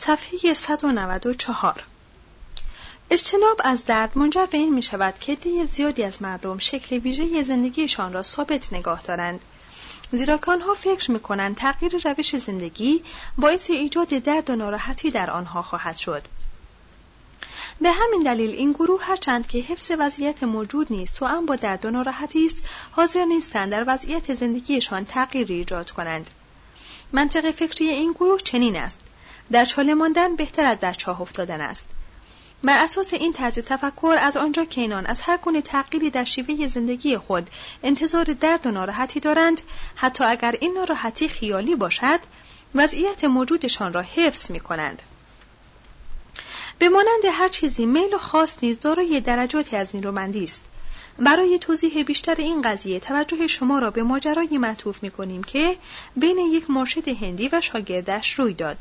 صفحه 194. اجتناب از درد منجر به این می شود که عده زیادی از مردم شکل ویژه زندگیشان را ثابت نگاه دارند، زیرا که آنها فکر می کنند تغییر روش زندگی باعث ایجاد درد و ناراحتی در آنها خواهد شد. به همین دلیل این گروه هرچند که حفظ وضعیت موجود نیست و هم با درد و ناراحتی است، حاضر نیستند در وضعیت زندگیشان تغییری ایجاد کنند. منطق فکری این گروه چنین است: در چاله ماندن بهتر از در چاه افتادن است. بر اساس این طرز تفکر، از آنجا که اینان از هر گونه تغییری در شیوه زندگی خود انتظار درد و ناراحتی دارند، حتی اگر این ناراحتی خیالی باشد، وضعیت موجودشان را حفظ می کنند. به مانند هر چیزی، میل و خواست نیز دارای درجاتی از نیرومندی است. برای توضیح بیشتر این قضیه توجه شما را به ماجرایی معطوف می کنیم که بین یک مرشد هندی و شاگردش روی داد.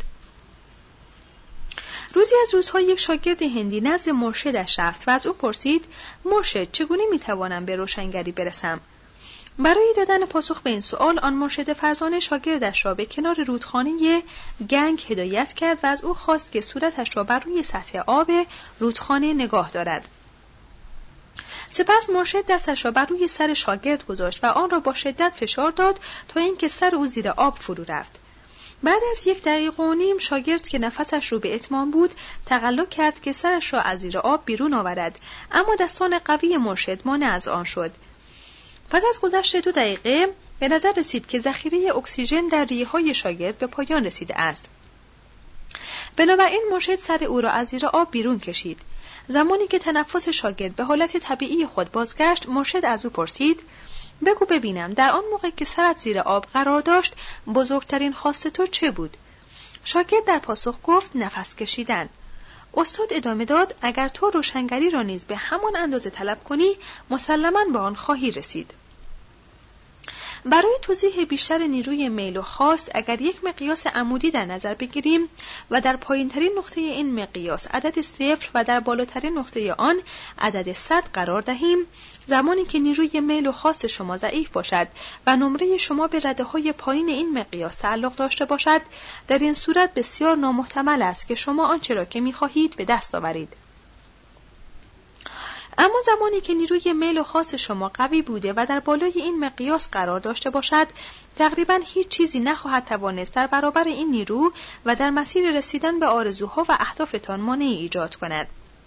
روزی از روزها یک شاگرد هندی نزد مرشدش رفت و از او پرسید: مرشد، چگونه میتوانم به روشنگری برسم؟ برای دادن پاسخ به این سؤال، آن مرشد فرزانه شاگردش را به کنار رودخانه گنگ هدایت کرد و از او خواست که صورتش را بر روی سطح آب رودخانه نگاه دارد. سپس مرشد دستش را بر روی سر شاگرد گذاشت و آن را با شدت فشار داد تا اینکه سر او زیر آب فرو رفت. بعد از 1 دقیقه و نیم، شاگرد که نفسش رو به اتمام بود تقلا کرد که سرش را از زیر آب بیرون آورد، اما دستان قوی مرشد مانع از آن شد. پس از گذشت 2 دقیقه به نظر رسید که ذخیره اکسیژن در ریه‌های شاگرد به پایان رسیده است. بنابراین مرشد سر او را از زیر آب بیرون کشید. زمانی که تنفس شاگرد به حالت طبیعی خود بازگشت، مرشد از او پرسید: بگو ببینم، در آن موقع که سرت زیر آب قرار داشت، بزرگترین خواست تو چه بود؟ شاگرد در پاسخ گفت: نفس کشیدن. استاد ادامه داد: اگر تو روشنگری را نیز به همان اندازه طلب کنی، مسلماً به آن خواهی رسید. برای توضیح بیشتر نیروی میل و خواست، اگر یک مقیاس عمودی در نظر بگیریم و در پایین‌ترین نقطه این مقیاس عدد 0 و در بالاترین نقطه آن عدد 100 قرار دهیم، زمانی که نیروی میل و خواست شما ضعیف باشد و نمره شما به رده‌های پایین این مقیاس تعلق داشته باشد، در این صورت بسیار نامحتمل است که شما آنچه را که می‌خواهید به دست آورید. اما زمانی که نیروی میل و خواست شما قوی بوده و در بالای این مقیاس قرار داشته باشد، تقریباً هیچ چیزی نخواهد توانست در برابر این نیرو و در مسیر رسیدن به آرزوها و اهدافتان مانعی ایجاد کند.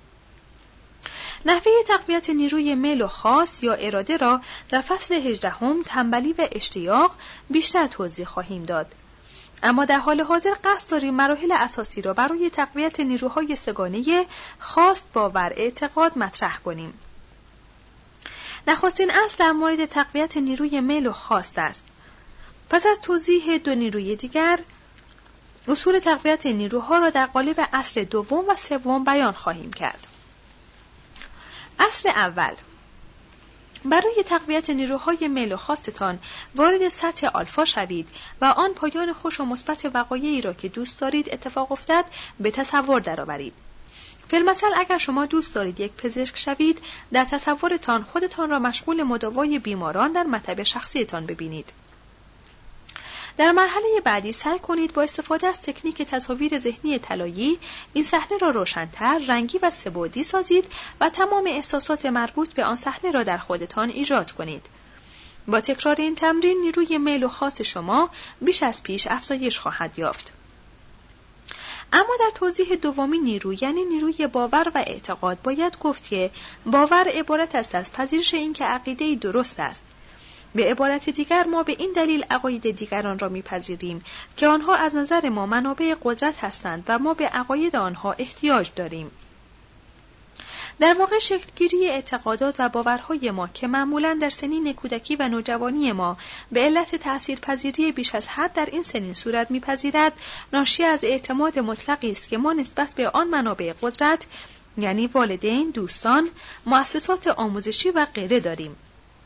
نحوه تقویت نیروی میل و خواست یا اراده را در فصل 18 تنبلی و اشتیاق بیشتر توضیح خواهیم داد. اما در حال حاضر قصد داریم مراحل اساسی را برای تقویت نیروهای سگانه خواست، باور، اعتقاد مطرح کنیم. نخستین اصل در مورد تقویت نیروی میل و خواست است. پس از توضیح 2 نیروی دیگر، اصول تقویت نیروها را در قالب اصل 2 و 3 بیان خواهیم کرد. اصل اول: برای تقویت نیروهای میل و خواستتان وارد سطح آلفا شوید و آن پایان خوش و مثبت وقایعی را که دوست دارید اتفاق افتد به تصور درآورید. فی‌المثل اگر شما دوست دارید یک پزشک شوید، در تصورتان خودتان را مشغول مداوای بیماران در مطب شخصیتان ببینید. در مرحله بعدی سعی کنید با استفاده از تکنیک تصاویر ذهنی طلایی این صحنه را روشن‌تر، رنگی و سه‌بعدی سازید و تمام احساسات مربوط به آن صحنه را در خودتان ایجاد کنید. با تکرار این تمرین نیروی میل و خواست شما بیش از پیش افزایش خواهد یافت. اما در توضیح دومین نیرو، یعنی نیروی باور و اعتقاد، باید گفت که باور عبارت است از پذیرش اینکه عقیده‌ای درست است. به عبارت دیگر، ما به این دلیل عقاید دیگران را می‌پذیریم که آنها از نظر ما منابع قدرت هستند و ما به عقاید آنها احتیاج داریم. در واقع شکلگیری اعتقادات و باورهای ما که معمولاً در سنین کودکی و نوجوانی ما به علت تأثیرپذیری بیش از حد در این سنین صورت می‌پذیرد، ناشی از اعتماد مطلقی است که ما نسبت به آن منابع قدرت، یعنی والدین، دوستان، مؤسسات آموزشی و غیره داریم.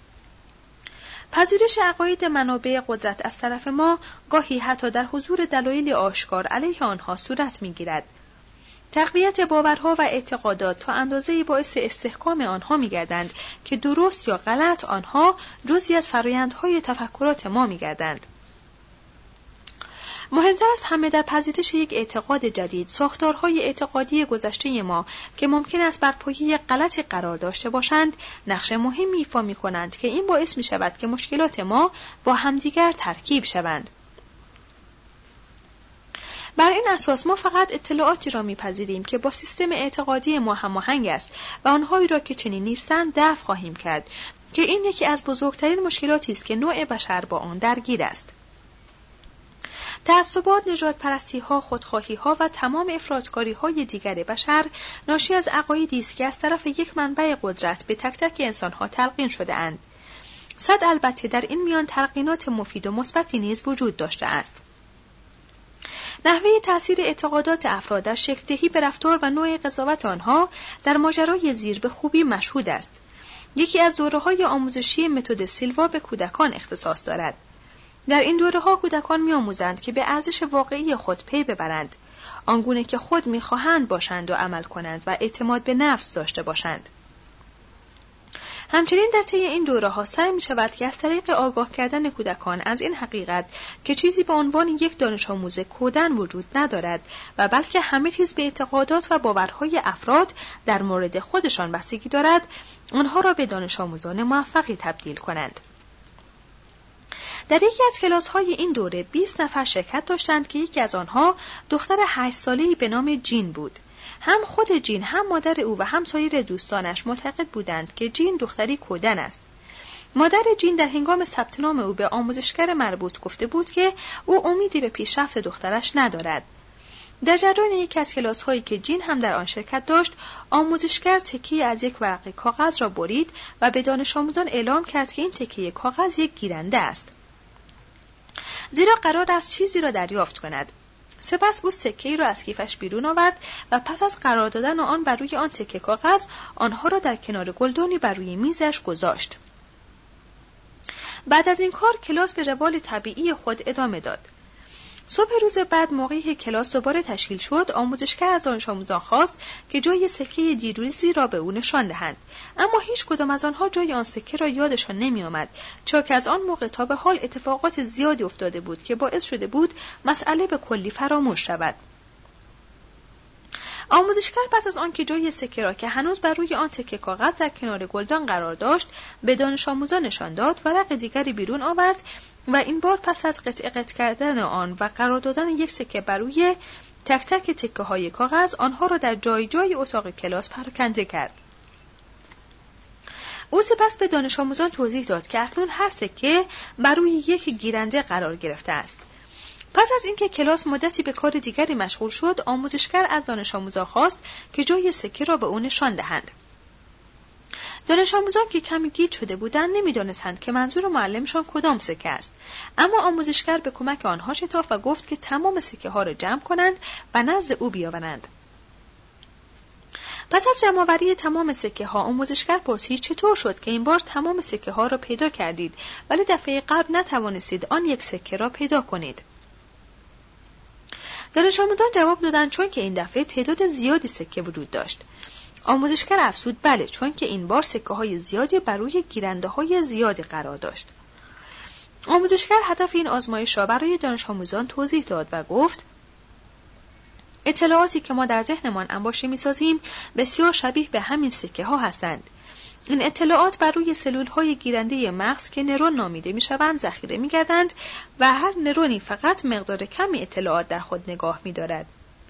پذیرش عقاید منابع قدرت از طرف ما گاهی حتی در حضور دلایل آشکار علیه آنها صورت می‌گیرد. تقویت باورها و اعتقادات تا اندازه‌ای باعث استحکام آنها می‌گردند که درست یا غلط آنها جزئی از فرآیندهای تفکرات ما می‌گردند. مهمتر از همه در پذیرش یک اعتقاد جدید، ساختارهای اعتقادی گذشته ما که ممکن است بر پایه غلطی قرار داشته باشند، نقش مهمی ایفا می‌کنند که این باعث می‌شود که مشکلات ما با همدیگر ترکیب شوند. بر این اساس ما فقط اطلاعاتی را می‌پذیریم که با سیستم اعتقادی ما هماهنگ است و آنهایی را که چنین نیستند دفع خواهیم کرد، که این یکی از بزرگترین مشکلاتی است که نوع بشر با آن درگیر است. تعصبات، نژاد پرستی‌ها، خودخواهی‌ها و تمام افراط‌کاری‌های دیگر بشر ناشی از عقایدی است که از طرف یک منبع قدرت به تک تک انسان‌ها تلقین شده‌اند. صد البته در این میان تلقینات مفید و مثبتی نیز وجود داشته است. نحوه تأثیر اعتقادات افراد در شکل‌دهی به رفتار و نوع قضاوت آنها در ماجرای زیر به خوبی مشهود است. یکی از دوره‌های آموزشی متد سیلوا به کودکان اختصاص دارد. در این دوره‌ها کودکان می‌آموزند که به ارزش واقعی خود پی ببرند، آنگونه که خود می‌خواهند باشند و عمل کنند و اعتماد به نفس داشته باشند. همچنین در طی این دوره‌ها سعی می‌شود که از طریق آگاه کردن کودکان از این حقیقت که چیزی به عنوان یک دانش آموز کودن وجود ندارد و بلکه همه چیز به اعتقادات و باورهای افراد در مورد خودشان بستگی دارد، آنها را به دانش آموزان موفقی تبدیل کنند. در یکی از کلاس‌های این دوره 20 نفر شرکت داشتند که یکی از آنها دختر 8 ساله‌ای به نام جین بود. هم خود جین، هم مادر او و هم سایر دوستانش معتقد بودند که جین دختری کودن است. مادر جین در هنگام ثبت نام او به آموزشگر مربوط گفته بود که او امیدی به پیشرفت دخترش ندارد. در جریان یکی از کلاس‌هایی که جین هم در آن شرکت داشت، آموزشگر تکه‌ای از یک ورقه کاغذ را برید و به دانش آموزان اعلام کرد که این تکه کاغذ یک گیرنده است، زیرا قرار است چیزی را دریافت کند. سپس او سکه‌ای را از کیفش بیرون آورد و پس از قرار دادن آن بر روی آن تکه کاغذ، آنها را در کنار گلدانی بر روی میزش گذاشت. بعد از این کار کلاس به روال طبیعی خود ادامه داد. صبح روز بعد موقعی که کلاس دوباره تشکیل شد، آموزشگر از دانش آموزان خواست که جای سکه دیروزی را به او نشان دهند، اما هیچ کدام از آنها جای آن سکه را یادشان نمی آمد، چون که از آن موقع تا به حال اتفاقات زیادی افتاده بود که باعث شده بود مسئله به کلی فراموش شود. آموزشگر پس از آنکه جای سکه را که هنوز بر روی آن تکه کاغذ در کنار گلدان قرار داشت به دانش آموزان نشان داد، ورق دیگری بیرون آورد و این بار پس از قطع کردن آن و قرار دادن یک سکه بر روی تک تک تکه های کاغذ، آنها را در جای جای اتاق کلاس پراکنده کرد. او سپس به دانش آموزان توضیح داد که اکنون هر سکه بر روی یک گیرنده قرار گرفته است. پس از اینکه کلاس مدتی به کار دیگری مشغول شد، آموزشگر از دانش آموزان خواست که جای سکه را به او نشان دهند. دانش آموزان که کمی گیج شده بودند نمی‌دانستند که منظور معلمشان کدام سکه است، اما آموزشگر به کمک آنها شتافت و گفت که تمام سکه ها را جمع کنند و نزد او بیاورند. پس از جمع‌آوری تمام سکه ها، آموزشگر پرسید چطور شد که این بار تمام سکه ها را پیدا کردید ولی دفعه قبل نتوانستید آن یک سکه را پیدا کنید؟ دانش آموزان جواب دادند چون که این دفعه تعداد زیادی سکه وجود داشت. آموزشگر افزود بله، چون که این بار سکه های زیادی بر روی گیرنده های زیادی قرار داشت. آموزشگر هدف این آزمایش را برای دانش آموزان توضیح داد و گفت اطلاعاتی که ما در ذهنمان انباشته می‌سازیم بسیار شبیه به همین سکه ها هستند. این اطلاعات بر روی سلول های گیرنده مغز که نورون نامیده می‌شوند ذخیره می‌گردند و هر نورونی فقط مقدار کمی اطلاعات در خود نگاه می‌دارد.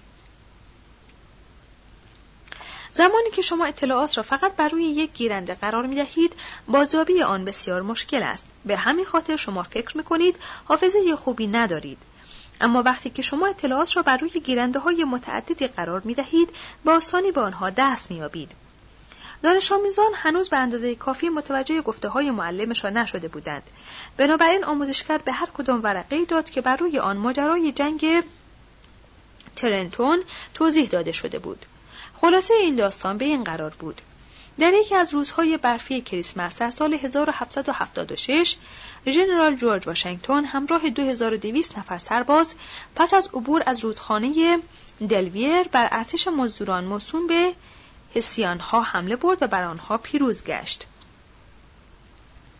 زمانی که شما اطلاعات را فقط بر روی یک گیرنده قرار می‌دهید، بازیابی آن بسیار مشکل است. به همین خاطر شما فکر می‌کنید حافظه خوبی ندارید. اما وقتی که شما اطلاعات را بر روی گیرنده‌های متعددی قرار می‌دهید، با آسانی به آنها دست می‌یابید. دانش آموزان هنوز به اندازه کافی متوجه گفته‌های معلمشان نشده بودند. بنابراین آموزشگر به هر کدام ورقه‌ای داد که بر روی آن ماجرای جنگ ترنتون توضیح داده شده بود. خلاصه این داستان به این قرار بود: در یکی از روزهای برفی کریسمس در سال 1776 ژنرال جورج واشنگتن همراه 2200 نفر سرباز پس از عبور از رودخانه دلویر بر ارتش مزدوران موسوم به هسیان‌ها حمله برد و بر آنها پیروز گشت.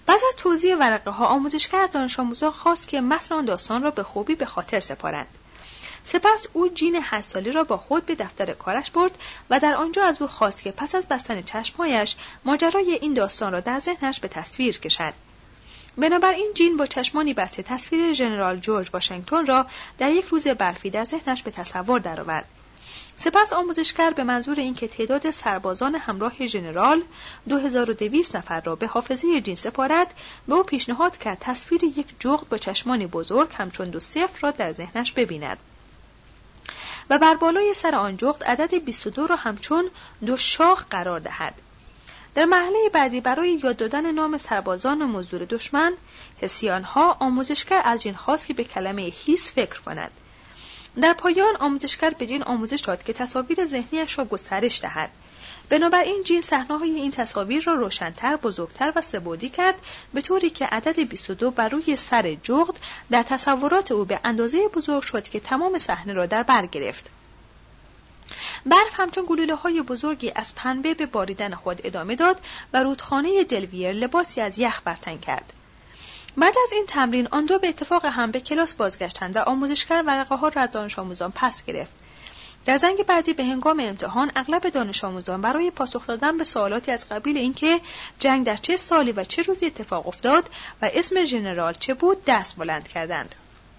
بعد از توضیح ورقه ها آموزشگر از دانش آموزان خواست که متن آن داستان را به خوبی به خاطر سپارند. سپس او جین 8 ساله را با خود به دفتر کارش برد و در آنجا از او خواست که پس از بستن چشمهایش ماجرای این داستان را در ذهنش به تصویر کشد. بنابراین جین با چشمانی بسته تصویر ژنرال جورج واشنگتن را در یک روز برفی در ذهنش به تصور درآورد. سپس آموزشگر به منظور اینکه تعداد سربازان همراه ژنرال 2200 نفر را به حافظه جین سپارد، به او پیشنهاد کرد تصویر یک جغد با چشمانی بزرگ همچون 2 صفر را در ذهنش ببیند و بر بالای سر آن جغد عدد 22 را همچون 2 شاخ قرار دهد. در مرحله بعدی برای یاد دادن نام سربازان و مزدور دشمن، حسیانها، آموزشگر از جین خواست که به کلمه هیس فکر کند. در پایان آموزشگر به جین آموزش داد که تصاویر ذهنیش را گسترش دهد. بنابراین جین صحنه‌های این تصاویر را روشن‌تر، بزرگتر و سه‌بعدی کرد به طوری که عدد 22 بر روی سر جغد در تصورات او به اندازه بزرگ شد که تمام صحنه را در بر گرفت. برف همچون گلوله‌های بزرگی از پنبه به باریدن خود ادامه داد و رودخانه دلویر لباسی از یخ بر تن کرد. بعد از این تمرین آن دو به اتفاق هم به کلاس بازگشتند و آموزشگر ورقه‌ها را از دانش آموزان پس گرفت. در زنگ بعدی به هنگام امتحان اغلب دانش آموزان برای پاسخ دادن به سوالاتی از قبیل اینکه جنگ در چه سالی و چه روزی اتفاق افتاد و اسم ژنرال چه بود دست بلند کردند.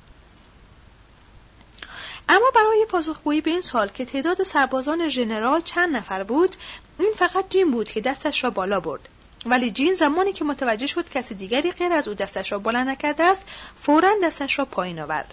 اما برای پاسخگویی به این سوال که تعداد سربازان ژنرال چند نفر بود، این فقط جین بود که دستش را بالا برد. ولی جین زمانی که متوجه شد کسی دیگری غیر از او دستش را بلند نکرده است، فوراً دستش را پایین آورد.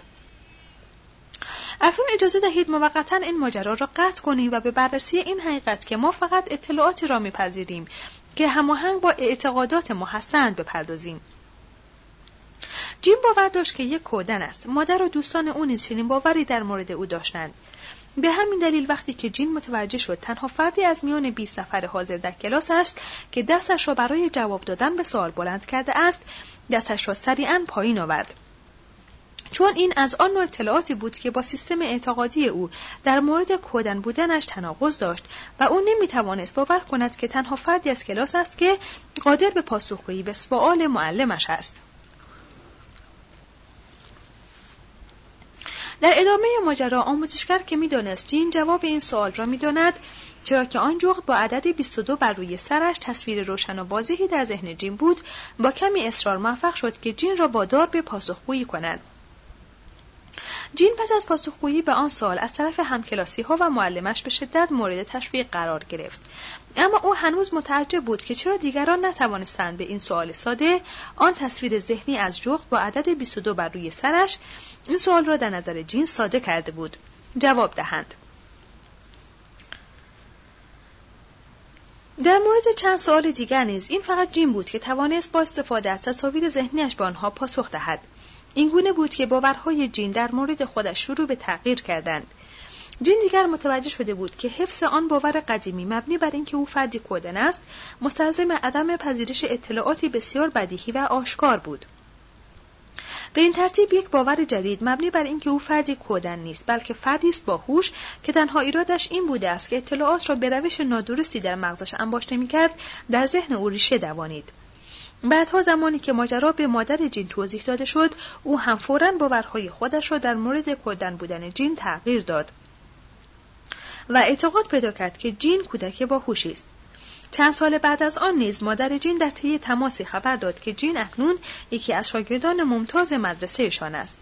اکنون اجازه دهید موقتاً این ماجرا را قطع کنیم و به بررسی این حقیقت که ما فقط اطلاعاتی را می‌پذیریم که هماهنگ با اعتقادات ما هستند بپردازیم. جین باور داشت که یک کودن است. مادر و دوستان او نیز چنین باوری در مورد او داشتند. به همین دلیل وقتی که جین متوجه شد تنها فردی از میان 20 نفر حاضر در کلاس است که دستش را برای جواب دادن به سوال بلند کرده است، دستش را سریعاً پایین آورد. چون این از آن نوع اطلاعاتی بود که با سیستم اعتقادی او در مورد کودن بودنش تناقض داشت و او نمیتوانست باور کند که تنها فردی از کلاس است که قادر به پاسخگویی به سوال معلمش است. در ادامه ماجرا آموزشگر که می‌دانست جین جواب این سوال را می‌داند، چرا که آن جغد با عدد 22 بر روی سرش تصویر روشن و واضحی در ذهن جین بود، با کمی اصرار موفق شد که جین را وادار به پاسخگویی کند. جین پس از پاسخگویی به آن سوال از طرف همکلاسی‌ها و معلمش به شدت مورد تشویق قرار گرفت. اما او هنوز متعجب بود که چرا دیگران نتوانستند به این سوال ساده، آن تصویر ذهنی از جغد با عدد 22 بر روی سرش، این سوال را در نظر جین ساده کرده بود، جواب دهند. در مورد چند سوال دیگر نیز این فقط جین بود که توانست با استفاده از تصاویر ذهنیش به آنها پاسخ دهد. این گونه بود که باورهای جین در مورد خودش شروع به تغییر کردند. جین دیگر متوجه شده بود که حفظ آن باور قدیمی مبنی بر اینکه او فردی کودن است، مستلزم عدم پذیرش اطلاعاتی بسیار بدیهی و آشکار بود. به این ترتیب یک باور جدید مبنی بر اینکه او فردی کودن نیست، بلکه فردی است با هوش که تنها ایرادش این بوده است که اطلاعات را به روش نادرستی در مغزش انباشته می‌کرد، در ذهن او ریشه دوانید. بعدها زمانی که ماجرا به مادر جین توضیح داده شد، او هم فوراً باورهای خودش را در مورد کودن بودن جین تغییر داد و اعتقاد پیدا کرد که جین کودک باهوشی است. چند سال بعد از آن نیز مادر جین در طی تماسی خبر داد که جین اکنون یکی از شاگردان ممتاز مدرسه‌شان است.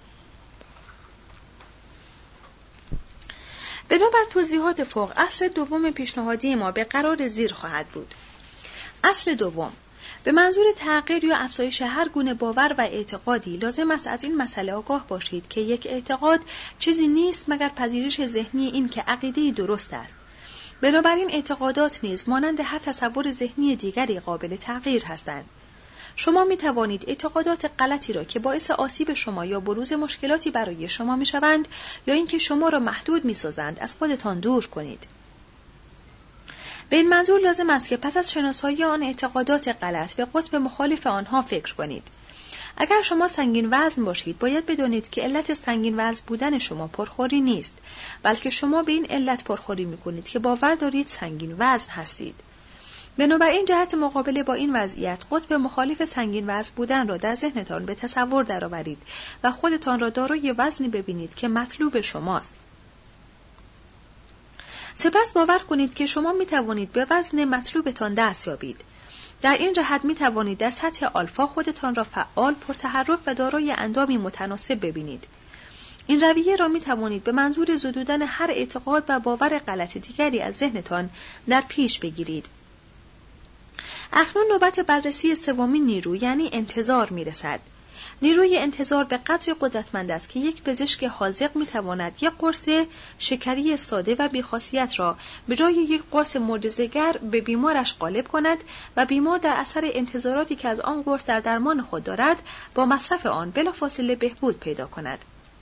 بنابر توضیحات فوق، اصل دوم پیشنهادی ما به قرار زیر خواهد بود. اصل دوم: به منظور تغییر یا افزایش هر گونه باور و اعتقادی لازم است از این مسئله آگاه باشید که یک اعتقاد چیزی نیست مگر پذیرش ذهنی این که عقیده‌ای درست است. بنابراین اعتقادات نیز مانند هر تصور ذهنی دیگری قابل تغییر هستند. شما می توانید اعتقادات غلطی را که باعث آسیب شما یا بروز مشکلاتی برای شما می شوند یا اینکه شما را محدود می سازند از خودتان دور کنید. به این منظور لازم است که پس از شناسایی آن اعتقادات غلط به قطب مخالف آنها فکر کنید. اگر شما سنگین وزن باشید، باید بدانید که علت سنگین وزن بودن شما پرخوری نیست، بلکه شما به این علت پرخوری می‌کنید که باور دارید سنگین وزن هستید. بنابراین جهت مقابله با این وضعیت قطب مخالف سنگین وزن بودن را در ذهنتان به تصور درآورید و خودتان را دارای وزنی ببینید که مطلوب شماست. سپس باور کنید که شما می توانید به وزن مطلوبتان دست یابید. در این جهت می توانید در سطح آلفا خودتان را فعال، پرتحرک و دارای اندامی متناسب ببینید. این رویه را می توانید به منظور زدودن هر اعتقاد و باور غلط دیگری از ذهنتان در پیش بگیرید. اکنون نوبت بررسی سومین نیرو یعنی انتظار می رسد. نیروی انتظار به قدری قدرتمند است که یک پزشک حاذق می تواند یک قرص شکری ساده و بی‌خاصیت را به جای یک قرص معجزه‌گر به بیمارش غالب کند و بیمار در اثر انتظاراتی که از آن قرص در درمان خود دارد با مصرف آن بلافاصله بهبود پیدا کند.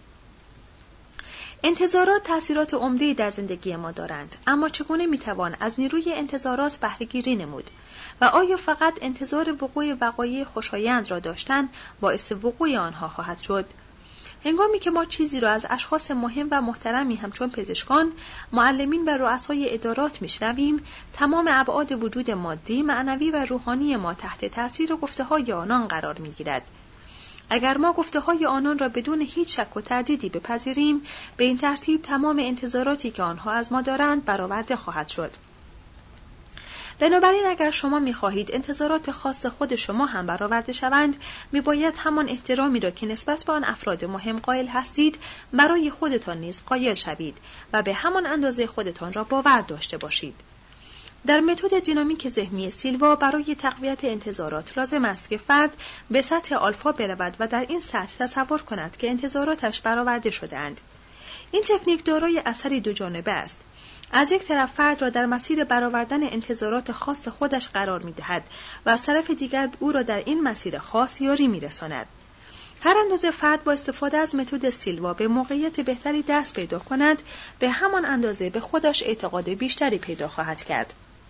انتظارات تأثیرات عمده‌ای در زندگی ما دارند، اما چگونه میتوان از نیروی انتظارات بهره‌گیری نمود و آیا فقط انتظار وقوع وقایع خوشایند را داشتن باعث وقوع آنها خواهد شد؟ هنگامی که ما چیزی را از اشخاص مهم و محترمی همچون پزشکان، معلمین و رؤسای ادارات میشنویم، تمام ابعاد وجود مادی، معنوی و روحانی ما تحت تأثیر گفته‌های آنان قرار می‌گیرد. اگر ما گفته‌های آنان را بدون هیچ شک و تردیدی بپذیریم، به این ترتیب تمام انتظاراتی که آنها از ما دارند برآورده خواهد شد. بنابراین اگر شما می‌خواهید انتظارات خاص خود شما هم برآورده شوند، می‌باید همان احترامی را که نسبت به آن افراد مهم قائل هستید، برای خودتان نیز قائل شوید و به همان اندازه خودتان را باور داشته باشید. در متد دینامیک ذهنی سیلوا برای تقویت انتظارات لازم است که فرد به سطح آلفا برود و در این سطح تصور کند که انتظاراتش برآورده شده‌اند. این تکنیک دارای اثری دو جانبه است. از یک طرف فرد را در مسیر برآوردن انتظارات خاص خودش قرار می‌دهد و از طرف دیگر او را در این مسیر خاص یاری می‌رساند. هر اندازه فرد با استفاده از متد سیلوا به موقعیت بهتری دست پیدا کند، به همان اندازه به خودش اعتقاد بیشتری پیدا خواهد کرد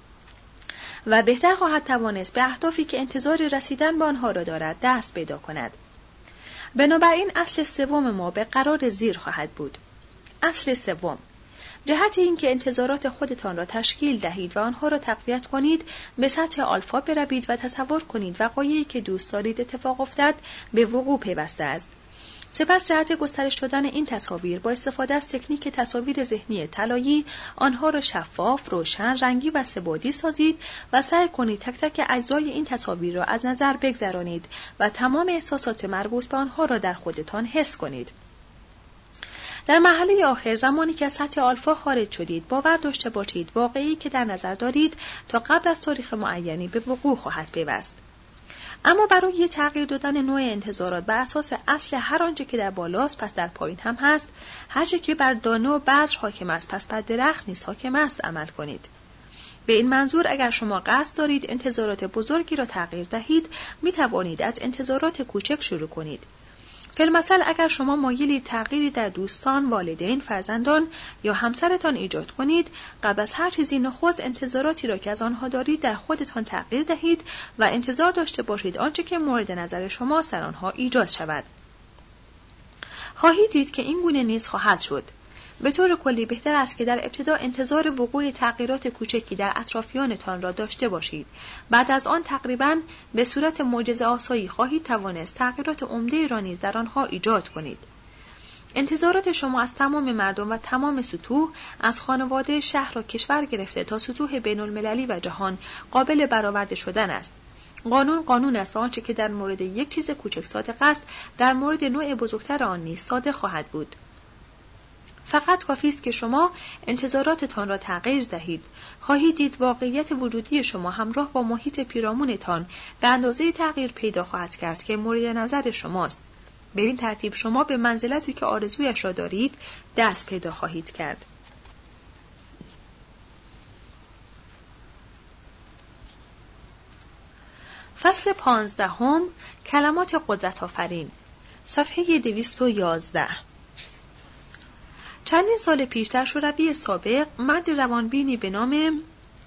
و بهتر خواهد توانست به اهدافی که انتظار رسیدن به آنها را دارد دست پیدا کند. بنابراین اصل سوم ما به قرار زیر خواهد بود. اصل سوم، جهت این که انتظارات خودتان را تشکیل دهید و آنها را تقویت کنید، به سطح آلفا بروید و تصور کنید وقایعی که دوست دارید اتفاق افتد به وقوع پیوسته است. سپس جهت گسترش دادن این تصاویر با استفاده از تکنیک تصاویر ذهنی طلایی آنها را شفاف، روشن، رنگی و سه‌بعدی سازید و سعی کنید تک تک اجزای این تصاویر را از نظر بگذرانید و تمام احساسات مربوط به آنها را در خودتان حس کنید. در مرحله آخر، زمانی که از سطح آلفا خارج شدید، باور داشته باشید واقعی که در نظر دارید تا قبل از تاریخ معینی به وقوع خواهد پیوست. اما برای تغییر دادن نوع انتظارات بر اساس اصل هر آنچه که در بالاست پس در پایین هم هست، هر چه که بر دانه و بذر حاکم است پس بر درخت نیز حاکم است عمل کنید. به این منظور اگر شما قصد دارید انتظارات بزرگی را تغییر دهید، می توانید از انتظارات کوچک شروع کنید. فی‌المثل اگر شما مایلید تغییری در دوستان، والدین، فرزندان یا همسرتان ایجاد کنید، قبل از هر چیزی نخست انتظاراتی را که از آنها دارید در خودتان تغییر دهید و انتظار داشته باشید آنچه که مورد نظر شما در آنها ایجاد شود. خواهید دید که این گونه نیز خواهد شد. به طور کلی بهتر است که در ابتدا انتظار وقوع تغییرات کوچکی در اطرافیانتان را داشته باشید. بعد از آن تقریباً به صورت معجزه‌آسایی خواهید توانست تغییرات عمده را نیز در آنها ایجاد کنید. انتظارات شما از تمام مردم و تمام سطوح، از خانواده، شهر و کشور گرفته تا سطوح بین‌المللی و جهان قابل برآورده شدن است. قانون است و آنچه که در مورد یک چیز کوچک صادق است، در مورد نوع بزرگتر آن نیز صادق خواهد بود. فقط کافی است که شما انتظاراتتان را تغییر دهید. خواهید دید واقعیت وجودی شما همراه با محیط پیرامونتان به اندازه تغییر پیدا خواهد کرد که مورد نظر شماست. به این ترتیب شما به منزلتی که آرزویش را دارید دست پیدا خواهید کرد. فصل 15، کلمات قدرت آفرین، صفحه 211. چندین سال پیش در شوروی سابق مرد روانبینی به نام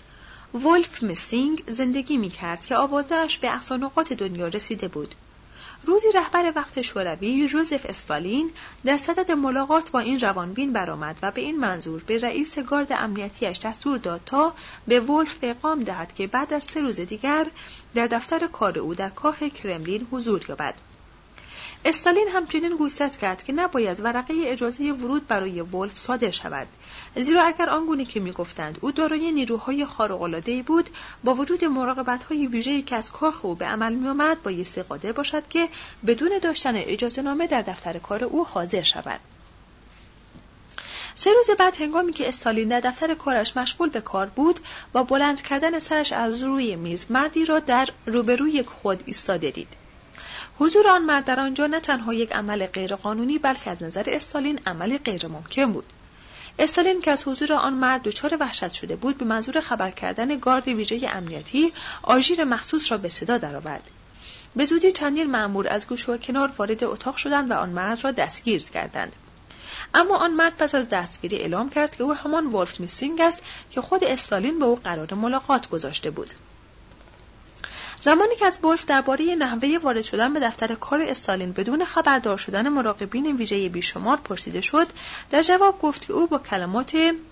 ولف مسینگ زندگی می کرد که آوازه‌اش به اقصا نقاط دنیا رسیده بود. روزی رهبر وقت شوروی یوزف استالین در صدد ملاقات با این روانبین برآمد و به این منظور به رئیس گارد امنیتیش دستور داد تا به ولف پیغام دهد که بعد از 3 روز دیگر در دفتر کار او در کاخ کرملین حضور یابد. استالین همچنین گوشزد کرد که نباید ورقه اجازه ورود برای ولف صادر شود، زیرا اگر آنگونه که می‌گفتند او دارای نیروهای خارق‌العاده‌ای بود، با وجود مراقبت‌های ویژه‌ای که از کاخ او به عمل می‌آمد بایستی قادر باشد که بدون داشتن اجازه‌نامه در دفتر کار او حاضر شود. 3 روز بعد هنگامی که استالین در دفتر کارش مشغول به کار بود، با بلند کردن سرش از روی میز مردی را در روبروی خود ایستاده دید. حضور آن مرد در آنجا نه تنها یک عمل غیرقانونی بلکه از نظر استالین عملی غیرممکن بود. استالین که از حضور آن مرد دچار وحشت شده بود، به منظور خبر کردن گارد ویژه امنیتی آژیر مخصوص را به صدا درآورد. به زودی چندین مأمور از گوشه و کنار وارد اتاق شدند و آن مرد را دستگیر کردند. اما آن مرد پس از دستگیری اعلام کرد که او همان ولف میسینگ است که خود استالین با او قرار ملاقات گذاشته بود. زمانی که از ولف درباره نحوه وارد شدن به دفتر کار استالین بدون خبردار شدن مراقبین ویژه بیشمار پرسیده شد، در جواب گفت که او با کلمات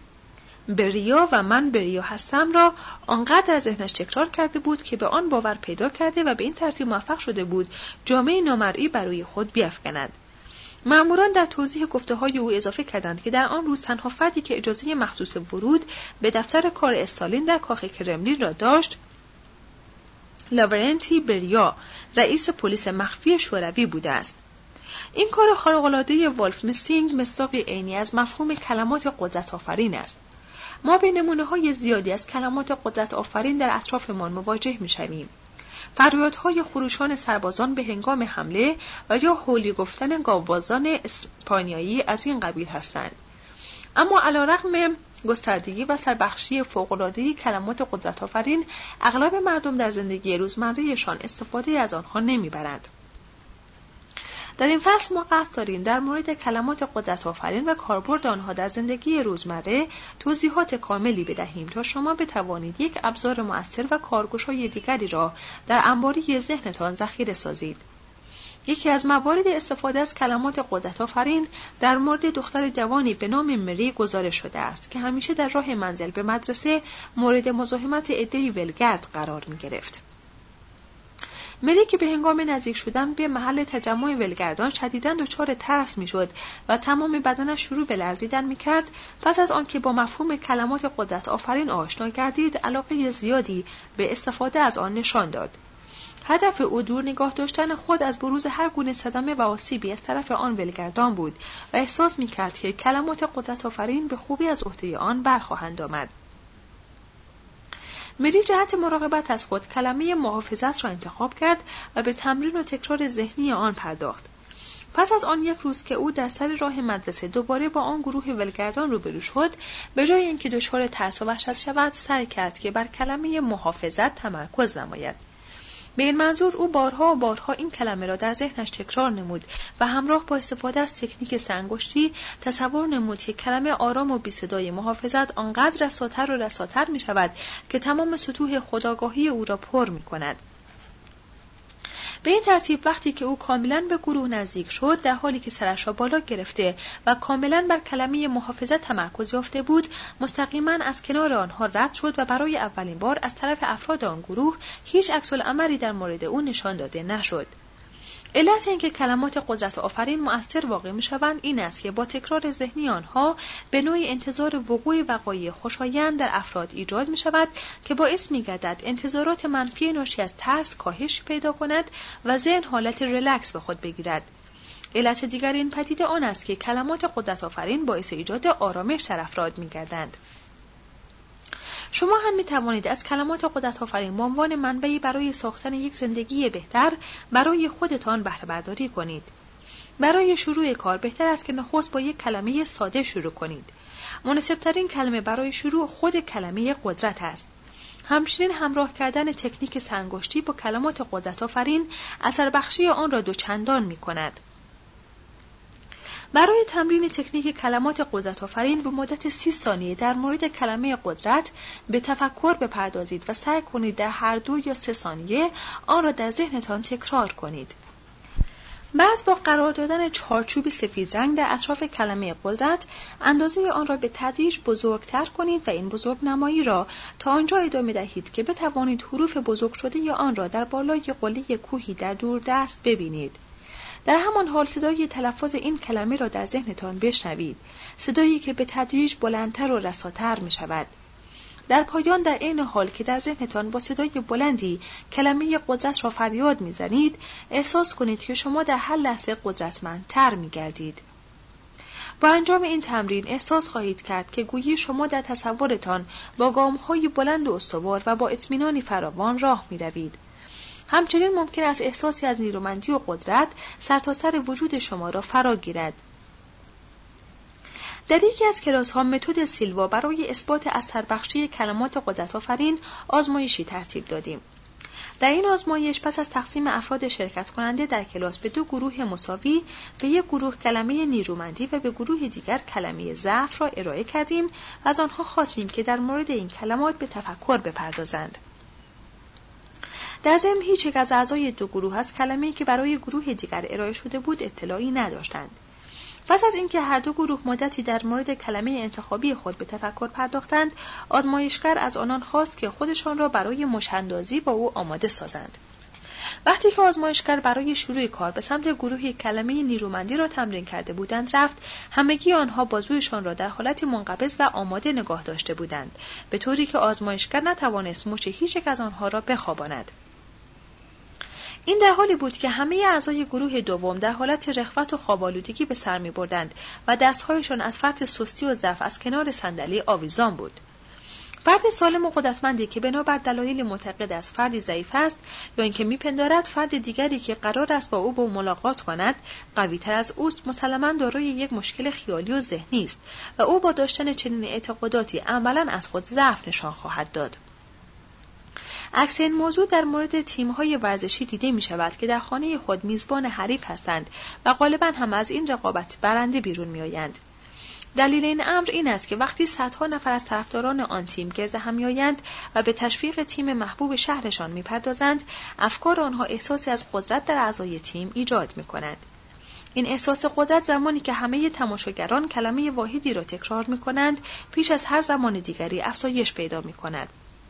بریا و من بریا هستم را آنقدر از ذهنش تکرار کرده بود که به آن باور پیدا کرده و به این ترتیب موفق شده بود جامه نامرئی برای خود بیفکند. مأموران در توضیح گفته‌های او اضافه کردند که در آن روز تنها فردی که اجازه مخصوص ورود به دفتر کار استالین در کاخ کرملین را داشت، لاورنتی بریا، رئیس پلیس مخفی شوروی بوده است. این کار خارق‌العاده ولف میسینگ مصداقی عینی از مفهوم کلمات قدرت آفرین است. ما به نمونه‌های زیادی از کلمات قدرت آفرین در اطرافمان مواجه می‌شویم. فریادهای خروشان سربازان به هنگام حمله و یا هولی گفتن گاوبازان اسپانیایی از این قبیل هستند. اما علی‌رغم گستردگی و سربخشی فوق‌العاده کلمات قدرت آفرین، اغلب مردم در زندگی روزمره‌شان استفاده از آنها نمی‌برند. در این فصل ما قصد داریم در مورد کلمات قدرت آفرین و کاربرد آنها در زندگی روزمره توضیحات کاملی بدهیم تا شما بتوانید یک ابزار مؤثر و کارگشای دیگری را در انباری ذهنتان ذخیره سازید. یکی از موارد استفاده از کلمات قدرت آفرین در مورد دختر جوانی به نام مری گزارش شده است که همیشه در راه منزل به مدرسه مورد مزاحمت عده‌ای ولگرد قرار می‌گرفت. مری که به هنگام نزدیک شدن به محل تجمع ولگردان شدیداً دچار ترس می‌شد و تمام بدنش شروع به لرزیدن می‌کرد، پس از آنکه با مفهوم کلمات قدرت آفرین آشنا گردید، علاقه زیادی به استفاده از آن نشان داد. هدف او دور نگاه داشتن خود از بروز هر گونه صدمه و آسیبی از طرف آن ولگردان بود و احساس می‌کرد که کلمات قدرت آفرین به خوبی از عهده آن برخواهند آمد. مری جهت مراقبت از خود کلمه محافظت را انتخاب کرد و به تمرین و تکرار ذهنی آن پرداخت. پس از آن یک روز که او در سر راه مدرسه دوباره با آن گروه ولگردان روبرو شد، به جای اینکه دچار ترس و وحشت شود، سعی کرد که بر کلمه محافظت تمرکز نماید. به این منظور او بارها و بارها این کلمه را در ذهنش تکرار نمود و همراه با استفاده از تکنیک سرانگشتی تصور نمود که کلمه آرام و بی صدای محافظت آنقدر رساتر و رساتر می شود که تمام سطوح خودآگاهی او را پر می کند. به این ترتیب وقتی که او کاملا به گروه نزدیک شد، در حالی که سرش را بالا گرفته و کاملا بر کلمه محافظت تمرکز یافته بود، مستقیما از کنار آنها رد شد و برای اولین بار از طرف افراد آن گروه هیچ عکس‌العملی در مورد او نشان داده نشد. علت اینکه کلمات قدرت آفرین مؤثر واقع می‌شوند این است که با تکرار ذهنی آنها به نوعی انتظار وقوع وقایع خوشایند در افراد ایجاد می‌شود که باعث می‌گردد انتظارات منفی ناشی از ترس کاهش پیدا کند و ذهن حالت ریلکس به خود بگیرد. علت دیگر این پدیده آن است که کلمات قدرت آفرین باعث ایجاد آرامش در افراد می‌گردند. شما هم می توانید از کلمات قدرت آفرین به عنوان منبعی برای ساختن یک زندگی بهتر برای خودتان بهره برداری کنید. برای شروع کار بهتر است که نخست با یک کلمه ساده شروع کنید. مناسب‌ترین کلمه برای شروع خود کلمه قدرت است. همچنین همراه کردن تکنیک سرانگشتی با کلمات قدرت آفرین اثر بخشی آن را دوچندان می کند. برای تمرین تکنیک کلمات قدرت آفرین به مدت 30 ثانیه در مورد کلمه قدرت به تفکر بپردازید و سعی کنید در هر 2 یا 3 ثانیه آن را در ذهنتان تکرار کنید. بعد با قرار دادن چارچوبی سفید رنگ در اطراف کلمه قدرت، اندازه آن را به تدریج بزرگتر کنید و این بزرگ نمایی را تا آنجا ادامه دهید که بتوانید حروف بزرگ شده یا آن را در بالای قله کوهی در دوردست ببینید. در همان حال صدای تلفظ این کلمه را در ذهنتان بشنوید، صدایی که به تدریج بلندتر و رساتر می شود. در پایان در این حال که در ذهنتان با صدای بلندی کلمه قدرت را فریاد می‌زنید، احساس کنید که شما در هر لحظه قدرتمندتر می‌گردید. با انجام این تمرین احساس خواهید کرد که گویی شما در تصورتان با گام‌های بلند و استوار و با اطمینانی فراوان راه می‌روید. همچنین ممکن است احساسی از نیرومندی و قدرت سرتاسر وجود شما را فرا گیرد. در یکی از کلاس‌ها متد سیلوا برای اثبات اثربخشی کلمات قدرت‌آفرین آزمایشی ترتیب دادیم. در این آزمایش پس از تقسیم افراد شرکت کننده در کلاس به 2 گروه مساوی، به یک گروه کلمه نیرومندی و به گروه دیگر کلمه ضعف را ارائه کردیم و از آنها خواستیم که در مورد این کلمات به تفکر بپردازند. در ضمن هیچ یک از اعضای 2 گروه از کلمه‌ای که برای گروه دیگر ارائه شده بود اطلاعی نداشتند. پس از اینکه هر 2 گروه مدتی در مورد کلمه انتخابی خود به تفکر پرداختند، آزمایشگر از آنان خواست که خودشان را برای مشاندازی با او آماده سازند. وقتی که آزمایشگر برای شروع کار به سمت گروه کلمه نیرومندی را تمرین کرده بودند رفت، همگی آنها بازویشان را در حالتی منقبض و آماده نگاه داشته بودند، به طوری که آزمایشگر نتوانست مچ هیچ یک از آنها را بخواباند. این در حالی بود که همه اعضای گروه دوم در حالت رخوت و خواب‌آلودگی به سر می‌بردند و دست‌هایشان از فرط سستی و ضعف از کنار صندلی آویزان بود. فرد سالم و قدرتمندی که بنابر دلایلی معتقد است فردی ضعیف است یا اینکه می‌پندارد فرد دیگری که قرار است با او به ملاقات کند قوی‌تر از اوست، مسلماً دارای یک مشکل خیالی و ذهنی است و او با داشتن چنین اعتقاداتی عملاً از خود ضعف نشان خواهد داد. عکس این موضوع در مورد تیم‌های ورزشی دیده می‌شود که در خانه خود میزبان حریف هستند و غالباً هم از این رقابت برنده بیرون می‌آیند. دلیل این امر این است که وقتی صدها نفر از طرفداران آن تیم گرد هم می‌آیند و به تشویق تیم محبوب شهرشان می‌پردازند، افکار آنها احساسی از قدرت در اعضای تیم ایجاد می‌کند. این احساس قدرت زمانی که همه تماشاگران کلمه واحدی را تکرار می‌کنند، پیش از هر زمان دیگری افزایش پیدا می‌کند.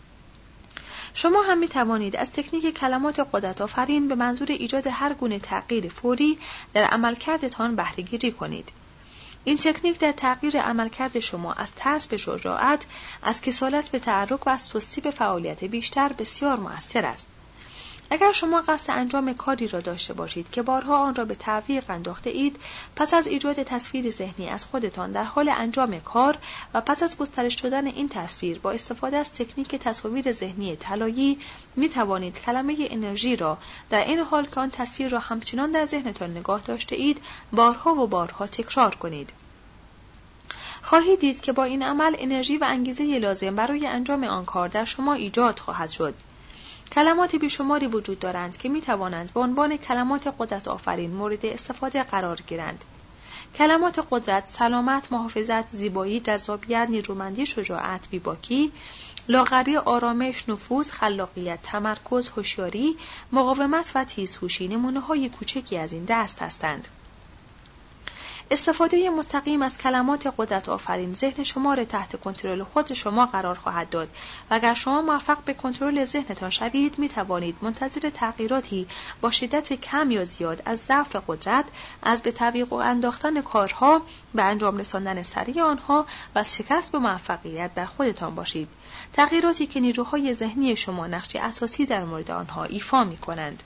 شما هم می توانید از تکنیک کلمات قدرت‌آفرین به منظور ایجاد هر گونه تغییر فوری در عملکردتان بهره گیری کنید. این تکنیک در تغییر عملکرد شما از ترس به شجاعت، از کسالت به تحرک و از سستی به فعالیت بیشتر بسیار مؤثر است. اگر شما قصد انجام کاری را داشته باشید که بارها آن را به تعویق انداخته اید، پس از ایجاد تصویر ذهنی از خودتان در حال انجام کار و پس از گسترش دادن این تصویر با استفاده از تکنیک تصاویر ذهنی طلایی، می توانید کلمه انرژی را در این حال که آن تصویر را همچنان در ذهنتان نگاه داشته اید، بارها و بارها تکرار کنید. خواهید دید که با این عمل انرژی و انگیزه لازم برای انجام آن کار در شما ایجاد خواهد شد. کلمات بیشماری وجود دارند که می توانند به عنوان کلمات قدرت آفرین مورد استفاده قرار گیرند. کلمات قدرت، سلامت، محافظت، زیبایی، جذابیت، نیرومندی، شجاعت، بی‌باکی، لاغری، آرامش، نفوذ، خلاقیت، تمرکز، هوشیاری، مقاومت و تیزهوشی نمونه‌های کوچکی از این دست هستند. استفاده مستقیم از کلمات قدرت آفرین ذهن شما را تحت کنترل خود شما قرار خواهد داد و اگر شما موفق به کنترل ذهنتان شوید، می توانید منتظر تغییراتی با شدت کم یا زیاد از ضعف قدرت، از به تعویق انداختن کارها به انجام رساندن سریع آنها و شکست به موفقیت در خودتان باشید. تغییراتی که نیروهای ذهنی شما نقش اساسی در مورد آنها ایفا می کنند.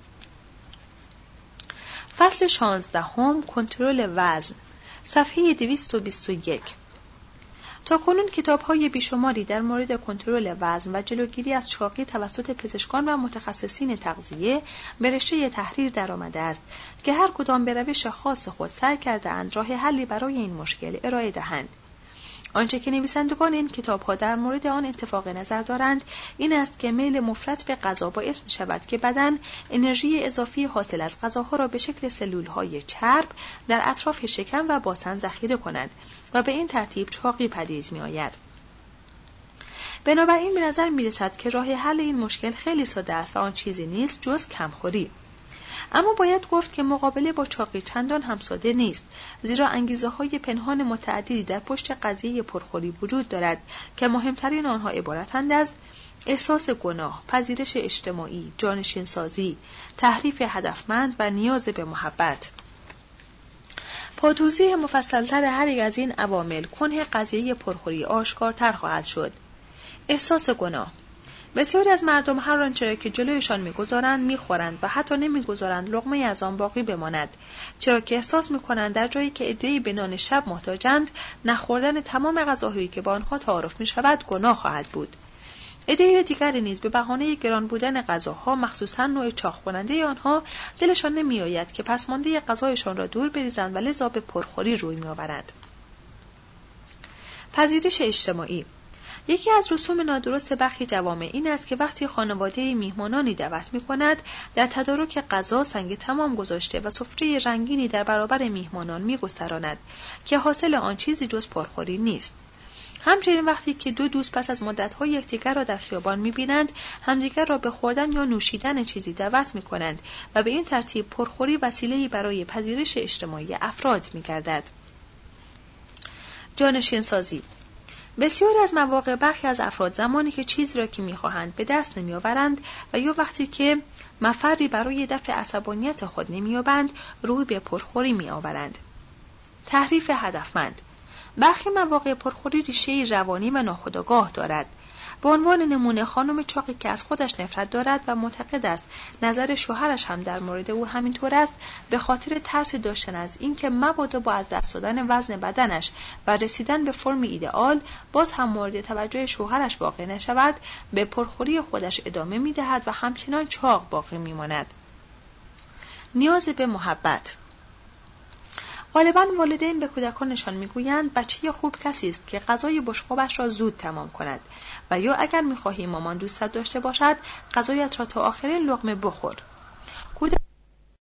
فصل 16 کنترل وزن، صفحه 221. تاکنون کتاب‌های بیشماری در مورد کنترل وزن و جلوگیری از چاقی توسط پزشکان و متخصصین تغذیه به رشته تحریر درآمده است که هر کدام به روش خاص خود سعی کرده‌اند راه حلی برای این مشکل ارائه دهند. آنچه که نویسندگان این کتاب‌ها در مورد آن اتفاق نظر دارند این است که میل مفرط به غذا باعث می‌شود که بدن انرژی اضافی حاصل از غذاها را به شکل سلول‌های چرب در اطراف شکم و باسن ذخیره کند و به این ترتیب چاقی پدید می‌آید. بنابراین به نظر می‌رسد که راه حل این مشکل خیلی ساده است و آن چیزی نیست جز کمخوری. اما باید گفت که مقابله با چاقی چندان هم ساده نیست، زیرا انگیزه‌های پنهان متعددی در پشت قضیه پرخوری وجود دارد که مهمترین آنها عبارتند از احساس گناه، پذیرش اجتماعی، جانشین‌سازی، تحریف هدفمند و نیاز به محبت. با توضیح مفصل‌تر هر یک از این عوامل کنه قضیه پرخوری آشکارتر خواهد شد. احساس گناه. بسیاری از مردم هر آنچه را که جلویشان می‌گذارند می‌خورند و حتی نمی‌گذارند لقمه از آن باقی بماند، چرا که احساس می‌کنند در جایی که عده‌ای به نان شب محتاجند، نخوردن تمام غذاهایی که با آنها تعارف می‌شود گناه خواهد بود. عده دیگری نیز به بهانه گران بودن غذاها، مخصوصاً نوع چاق کننده آنها، دلشان نمی‌آید که پسمانده غذایشان را دور بریزند و لذا به پرخوری روی می‌آورند. پذیرش اجتماعی. یکی از رسوم نادرست برخی جوامع این است که وقتی خانواده میهمانانی دعوت می‌کند، در تدارک غذا سنگ تمام گذاشته و سفره رنگینی در برابر میهمانان می‌گستراند که حاصل آن چیزی جز پرخوری نیست. همچنین وقتی که دو دوست پس از مدت‌ها یکدیگر را در خیابان می‌بینند، همدیگر را به خوردن یا نوشیدن چیزی دعوت می‌کنند و به این ترتیب پرخوری وسیله‌ای برای پذیرش اجتماعی افراد می‌گردد. جانشین‌سازی. بسیاری از مواقع برخی از افراد زمانی که چیزی را که می‌خواهند به دست نمی‌آورند و یا وقتی که مفری برای دفع عصبانیت خود نمی‌یابند، روی به پرخوری می‌آورند. تحریف هدفمند. برخی مواقع پرخوری ریشه‌ای روانی و ناخودآگاه دارد. به عنوان نمونه خانم چاقی که از خودش نفرت دارد و معتقد است نظر شوهرش هم در مورد او همینطور است، به خاطر ترس داشتن از اینکه مبادا با از دست دادن وزن بدنش و رسیدن به فرم ایدئال باز هم مورد توجه شوهرش واقع نشود، به پرخوری خودش ادامه می‌دهد و همچنان چاق باقی می‌ماند. نیاز به محبت. غالباً والدین به کودکانشان میگویند بچه خوب کسی است که غذای بشقابش را زود تمام کند و یا اگر میخواهی مامان دوستت داشته باشد غذایت را تا آخرین لقمه بخور.